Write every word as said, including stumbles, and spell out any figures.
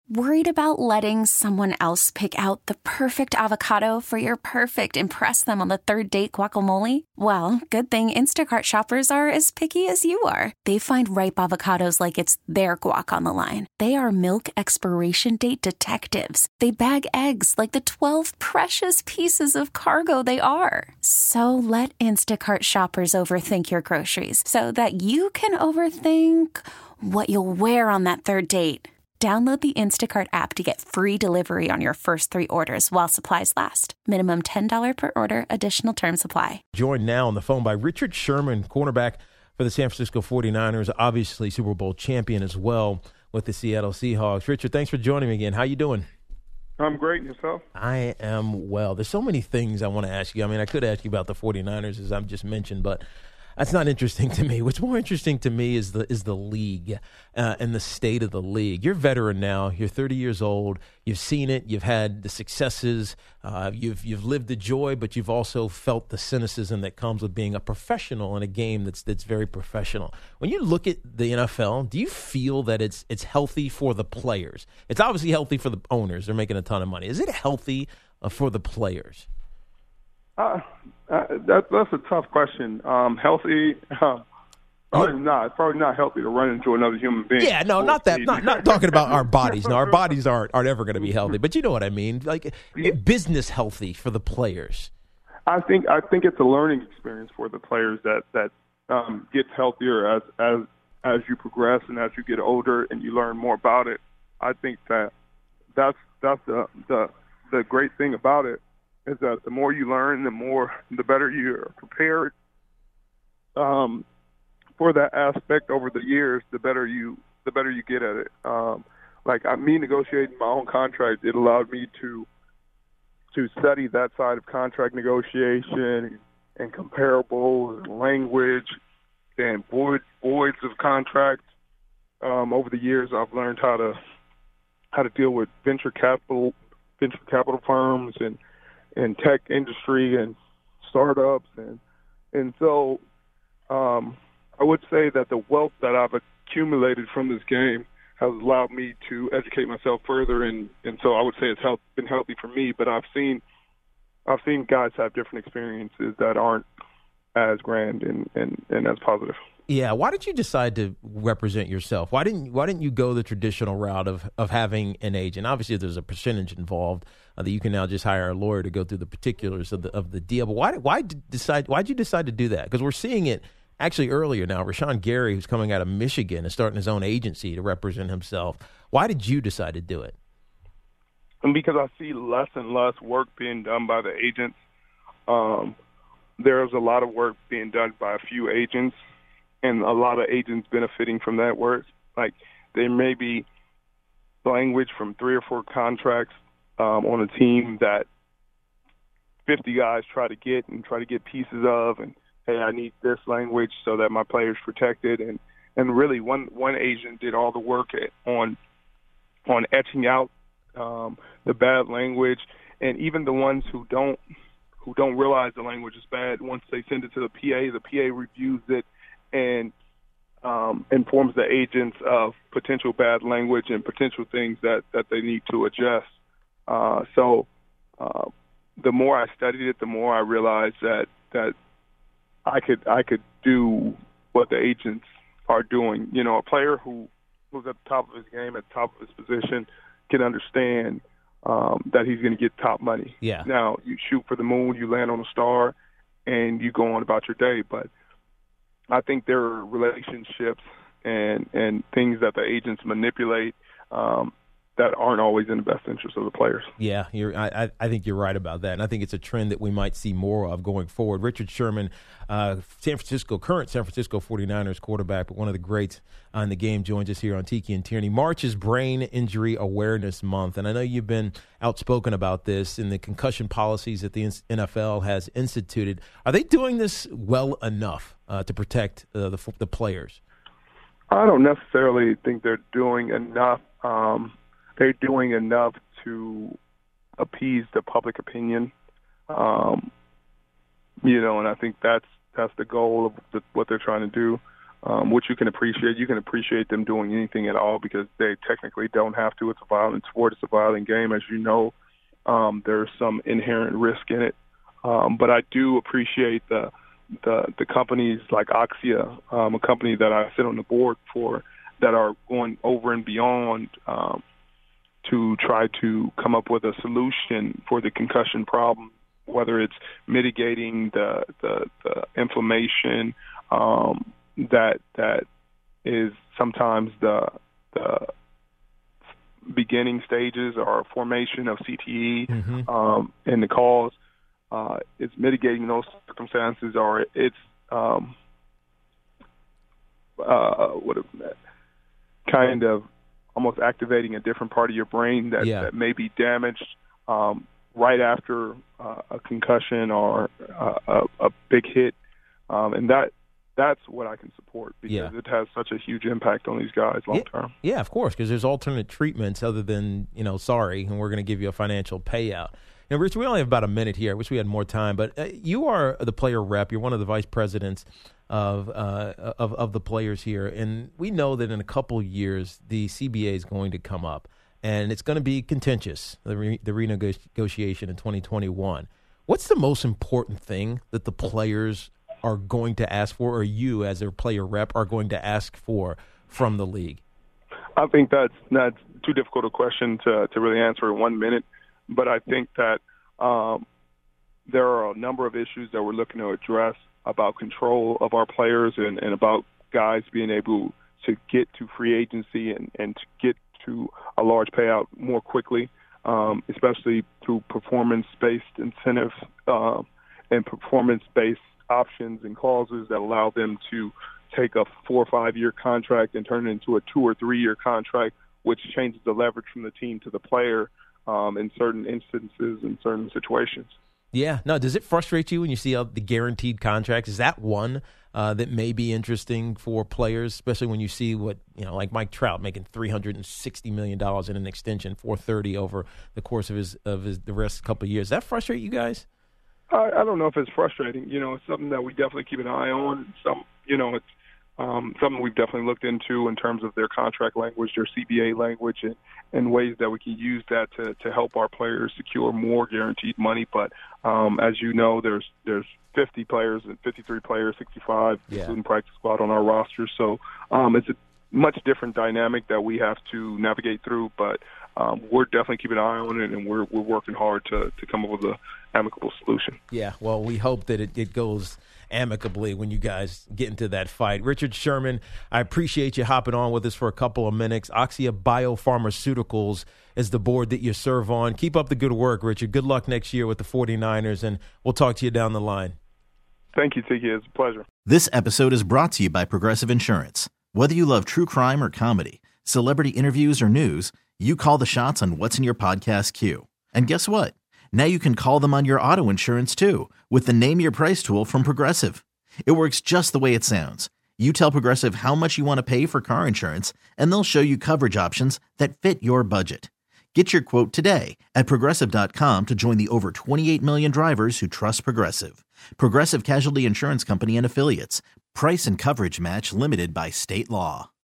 Worried about letting someone else pick out the perfect avocado for your perfect impress them on the third date guacamole? Well, good thing Instacart shoppers are as picky as you are. They find ripe avocados like it's their guac on the line. They are milk expiration date detectives. They bag eggs like the twelve precious pieces of cargo they are. So let Instacart shoppers overthink your groceries so that you can overthink what you'll wear on that third date. Download the Instacart app to get free delivery on your first three orders while supplies last. Minimum ten dollars per order. Additional terms apply. Joined now on the phone by Richard Sherman, cornerback for the San Francisco forty-niners, obviously Super Bowl champion as well with the Seattle Seahawks. Richard, thanks for joining me again. How you doing? I'm great. Yourself? I am well. There's so many things I want to ask you. I mean, I could ask you about the forty-niners, as I've just mentioned, but that's not interesting to me. What's more interesting to me is the is the league uh, and the state of the league. You're a veteran now. You're thirty years old. You've seen it. You've had the successes. Uh, you've you've lived the joy, but you've also felt the cynicism that comes with being a professional in a game that's that's very professional. When you look at the N F L, do you feel that it's it's healthy for the players? It's obviously healthy for the owners. They're making a ton of money. Is it healthy uh, for the players? Uh, uh, that, that's a tough question. Um, healthy, uh, probably not. It's probably not healthy to run into another human being. Yeah, no, not that. Not, not talking about our bodies. No, our bodies aren't aren't ever going to be healthy. But you know what I mean. Like Yeah. business healthy for the players. I think I think it's a learning experience for the players that that um, gets healthier as as as you progress and as you get older and you learn more about it. I think that that's that's the the the great thing about it. Is that the more you learn, the more, the better you're prepared um, for that aspect over the years. The better you, the better you get at it. Um, like I, me negotiating my own contract, it allowed me to to study that side of contract negotiation and comparables, and language, and void, voids of contracts. Um, over the years, I've learned how to how to deal with venture capital venture capital firms and and tech industry and startups. And and so um, I would say that the wealth that I've accumulated from this game has allowed me to educate myself further. And, and so I would say it's helped, been healthy for me. But I've seen I've seen guys have different experiences that aren't as grand and, and, and as positive. Yeah, why did you decide to represent yourself? Why didn't Why didn't you go the traditional route of, of having an agent? Obviously, there's a percentage involved uh, that you can now just hire a lawyer to go through the particulars of the of the deal. But why why decide Why did you decide to do that? Because we're seeing it actually earlier now. Rashawn Gary, who's coming out of Michigan, is starting his own agency to represent himself. Why did you decide to do it? And because I see less and less work being done by the agents. Um, there's a lot of work being done by a few agents. And a lot of agents benefiting from that work. Like there may be language from three or four contracts um, on a team that fifty guys try to get and try to get pieces of. And, hey, I need this language so that my player's protected. And, and really one, one agent did all the work on on etching out um, the bad language. And even the ones who don't who don't realize the language is bad, once they send it to the P A, the P A reviews it and um, informs the agents of potential bad language and potential things that, that they need to adjust. Uh, so uh, the more I studied it, the more I realized that that I could I could do what the agents are doing. You know, a player who who's at the top of his game, at the top of his position, can understand um, that he's going to get top money. Yeah. Now, you shoot for the moon, you land on a star, and you go on about your day, but I think there are relationships and, and things that the agents manipulate um, that aren't always in the best interest of the players. Yeah, you're, I, I think you're right about that, and I think it's a trend that we might see more of going forward. Richard Sherman, uh, San Francisco, current San Francisco forty-niners quarterback, but one of the greats in the game, joins us here on Tiki and Tierney. March is Brain Injury Awareness Month, and I know you've been outspoken about this and the concussion policies that the N F L has instituted. Are they doing this well enough uh, to protect uh, the, the players? I don't necessarily think they're doing enough. Um, they're doing enough to appease the public opinion, um, you know, and I think that's that's the goal of the, what they're trying to do. um, which you can appreciate. You can appreciate them doing anything at all because they technically don't have to. It's a violent sport. It's a violent game. As you know, um, there's some inherent risk in it. Um, but I do appreciate the the, the companies like Oxia, um, a company that I sit on the board for, that are going over and beyond um, to try to come up with a solution for the concussion problem, whether it's mitigating the the, the inflammation um, that that is sometimes the the beginning stages or formation of C T E mm-hmm. um, and the cause. Uh, it's mitigating those circumstances, or it's um, uh, what is that? Kind of almost activating a different part of your brain that, yeah. that may be damaged um, right after uh, a concussion or uh, a, a big hit, um, and that that's what I can support because yeah. it has such a huge impact on these guys long term. Yeah, yeah, of course, because there's alternate treatments other than, you know, sorry, and we're going to give you a financial payout. Now, Rich, we only have about a minute here. I wish we had more time, but uh, you are the player rep. You're one of the vice presidents of, uh, of of the players here, and we know that in a couple years the C B A is going to come up, and it's going to be contentious, the, re- the renegotiation in twenty twenty-one. What's the most important thing that the players are going to ask for, or you as their player rep are going to ask for from the league? I think that's, that's too difficult a question to, to really answer in one minute. But I think that um, there are a number of issues that we're looking to address about control of our players and, and about guys being able to get to free agency and, and to get to a large payout more quickly, um, especially through performance-based incentives uh, and performance-based options and clauses that allow them to take a four or five-year contract and turn it into a two- or three-year contract, which changes the leverage from the team to the player. Um, in certain instances, in certain situations. Yeah. No, does it frustrate you when you see uh, the guaranteed contracts? Is that one uh, that may be interesting for players, especially when you see what, you know, like Mike Trout making three hundred sixty million dollars in an extension, four hundred thirty over the course of his of his the rest couple of years? Does that frustrate you guys? I, I don't know if it's frustrating. You know, it's something that we definitely keep an eye on. Some, you know, it's Um, something we've definitely looked into in terms of their contract language, their C B A language, and, and ways that we can use that to, to help our players secure more guaranteed money. But um, as you know, there's there's fifty players, fifty-three players, sixty-five, yeah. including practice squad on our roster. So um, it's a much different dynamic that we have to navigate through. But um, we're definitely keeping an eye on it, and we're we're working hard to, to come up with an amicable solution. Yeah, well, we hope that it, it goes amicably when you guys get into that fight. Richard Sherman, I appreciate you hopping on with us for a couple of minutes. Oxia Biopharmaceuticals is the board that you serve on. Keep up the good work, Richard. Good luck next year with the forty-niners, and we'll talk to you down the line. Thank you, Tiki. It's a pleasure. This episode is brought to you by Progressive Insurance. Whether you love true crime or comedy, celebrity interviews or news, you call the shots on what's in your podcast queue. And guess what? Now you can call them on your auto insurance too with the Name Your Price tool from Progressive. It works just the way it sounds. You tell Progressive how much you want to pay for car insurance, and they'll show you coverage options that fit your budget. Get your quote today at Progressive dot com to join the over twenty-eight million drivers who trust Progressive. Progressive Casualty Insurance Company and Affiliates. Price and coverage match limited by state law.